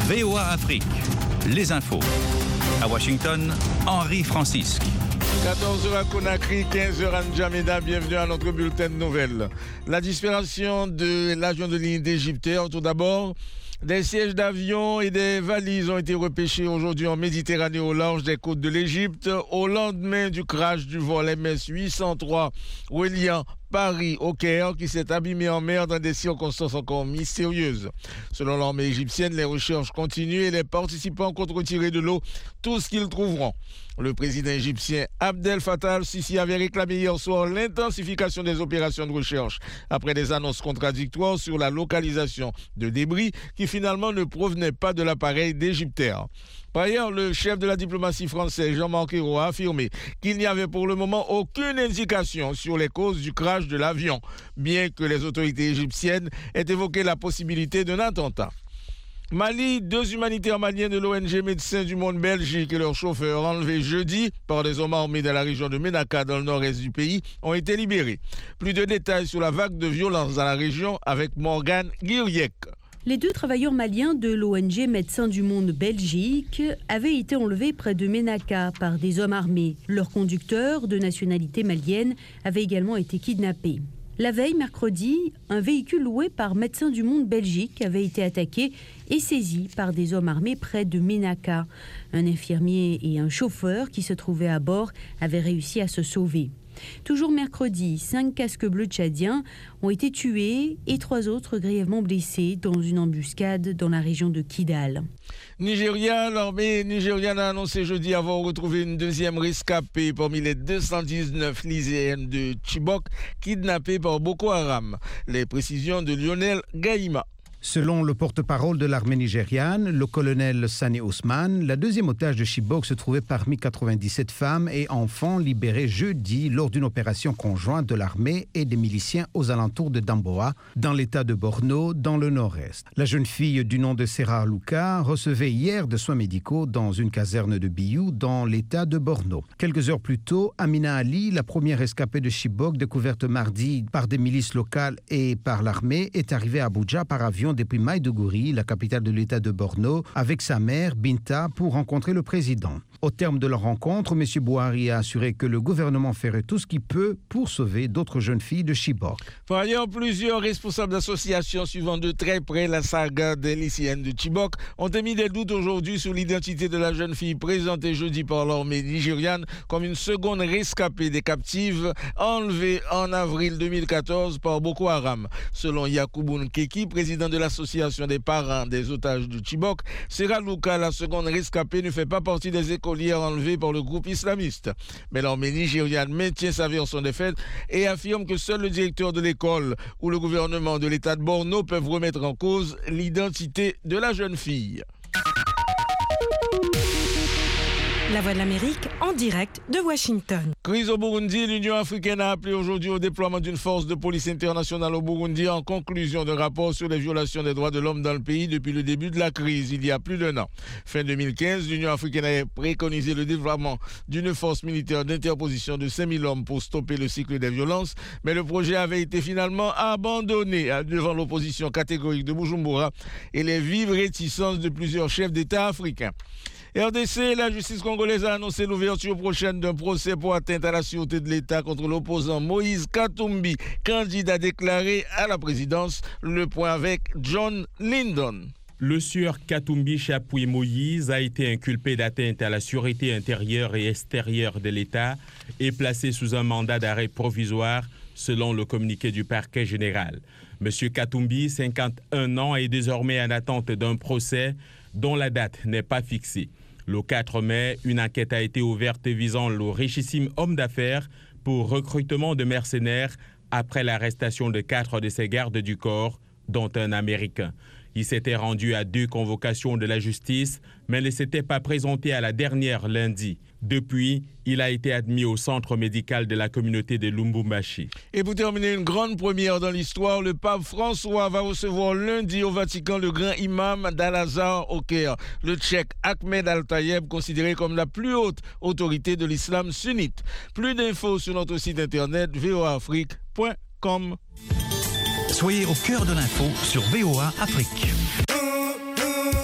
VOA Afrique, les infos. À Washington, Henri Francisque. 14h à Conakry, 15h à N'Djamena, bienvenue à notre bulletin de nouvelles. La disparition de l'avion de ligne d'Égyptaire, tout d'abord. Des sièges d'avions et des valises ont été repêchés aujourd'hui en Méditerranée au large des côtes de l'Égypte au lendemain du crash du vol MS 803 reliant Paris au Caire qui s'est abîmé en mer dans des circonstances encore mystérieuses. Selon l'armée égyptienne, les recherches continuent et les participants comptent retirer de l'eau tout ce qu'ils trouveront. Le président égyptien Abdel Fattah al-Sisi avait réclamé hier soir l'intensification des opérations de recherche après des annonces contradictoires sur la localisation de débris qui finalement ne provenaient pas de l'appareil d'Égyptair. Par ailleurs, le chef de la diplomatie française, Jean-Marc Ayrault, a affirmé qu'il n'y avait pour le moment aucune indication sur les causes du crash de l'avion, bien que les autorités égyptiennes aient évoqué la possibilité d'un attentat. Mali, 2 humanitaires maliens de l'ONG Médecins du Monde Belgique et leur chauffeur enlevés jeudi par des hommes armés dans la région de Ménaka dans le nord-est du pays ont été libérés. Plus de détails sur la vague de violence dans la région avec Morgane Guiriec. Les 2 travailleurs maliens de l'ONG Médecins du Monde Belgique avaient été enlevés près de Ménaka par des hommes armés. Leur conducteur, de nationalité malienne, avait également été kidnappé. La veille, mercredi, un véhicule loué par Médecins du Monde Belgique avait été attaqué et saisi par des hommes armés près de Ménaka. Un infirmier et un chauffeur qui se trouvaient à bord avaient réussi à se sauver. Toujours mercredi, 5 casques bleus tchadiens ont été tués et 3 autres grièvement blessés dans une embuscade dans la région de Kidal. Nigeria, l'armée nigériane a annoncé jeudi avoir retrouvé une deuxième rescapée parmi les 219 lycéennes de Chibok kidnappées par Boko Haram. Les précisions de Lionel Gaïma. Selon le porte-parole de l'armée nigériane, le colonel Sani Ousmane, la deuxième otage de Chibok se trouvait parmi 97 femmes et enfants libérés jeudi lors d'une opération conjointe de l'armée et des miliciens aux alentours de Damboa, dans l'état de Borno, dans le nord-est. La jeune fille du nom de Serra Luka recevait hier des soins médicaux dans une caserne de Biou, dans l'état de Borno. Quelques heures plus tôt, Amina Ali, la première escapée de Chibok, découverte mardi par des milices locales et par l'armée, est arrivée à Abuja par avion depuis Maïdougouri, la capitale de l'état de Borno, avec sa mère, Binta, pour rencontrer le président. Au terme de leur rencontre, M. Bouhari a assuré que le gouvernement ferait tout ce qu'il peut pour sauver d'autres jeunes filles de Chibok. Par ailleurs, plusieurs responsables d'associations suivant de très près la saga des lycéennes de Chibok ont émis des doutes aujourd'hui sur l'identité de la jeune fille présentée jeudi par l'armée nigériane comme une seconde rescapée des captives enlevées en avril 2014 par Boko Haram. Selon Yakubu Nkeki, président de l'association des parents des otages de Chibok, Serra Luka, la seconde rescapée, ne fait pas partie des écolières enlevées par le groupe islamiste. Mais l'armée nigériane maintient sa version des faits et affirme que seul le directeur de l'école ou le gouvernement de l'état de Borno peuvent remettre en cause l'identité de la jeune fille. La Voix de l'Amérique en direct de Washington. Crise au Burundi, l'Union africaine a appelé aujourd'hui au déploiement d'une force de police internationale au Burundi en conclusion d'un rapport sur les violations des droits de l'homme dans le pays depuis le début de la crise, il y a plus d'1 an. Fin 2015, l'Union africaine a préconisé le déploiement d'une force militaire d'interposition de 5000 hommes pour stopper le cycle des violences, mais le projet avait été finalement abandonné devant l'opposition catégorique de Bujumbura et les vives réticences de plusieurs chefs d'État africains. RDC, la justice congolaise a annoncé l'ouverture prochaine d'un procès pour atteinte à la sûreté de l'État contre l'opposant Moïse Katumbi, candidat déclaré à la présidence. Le point avec John Lyndon. Le sieur Katumbi Chapui Moïse a été inculpé d'atteinte à la sûreté intérieure et extérieure de l'État et placé sous un mandat d'arrêt provisoire selon le communiqué du parquet général. Monsieur Katumbi, 51 ans, est désormais en attente d'un procès dont la date n'est pas fixée. Le 4 mai, une enquête a été ouverte visant le richissime homme d'affaires pour recrutement de mercenaires après l'arrestation de 4 de ses gardes du corps, dont un Américain. Il s'était rendu à 2 convocations de la justice, mais ne s'était pas présenté à la dernière lundi. Depuis, il a été admis au centre médical de la communauté de Lubumbashi. Et pour terminer, une grande première dans l'histoire, le pape François va recevoir lundi au Vatican le grand imam d'Al-Azhar au Caire, le tchèque Ahmed Al-Tayeb, considéré comme la plus haute autorité de l'islam sunnite. Plus d'infos sur notre site internet voaafrique.com. Soyez au cœur de l'info sur VOA Afrique.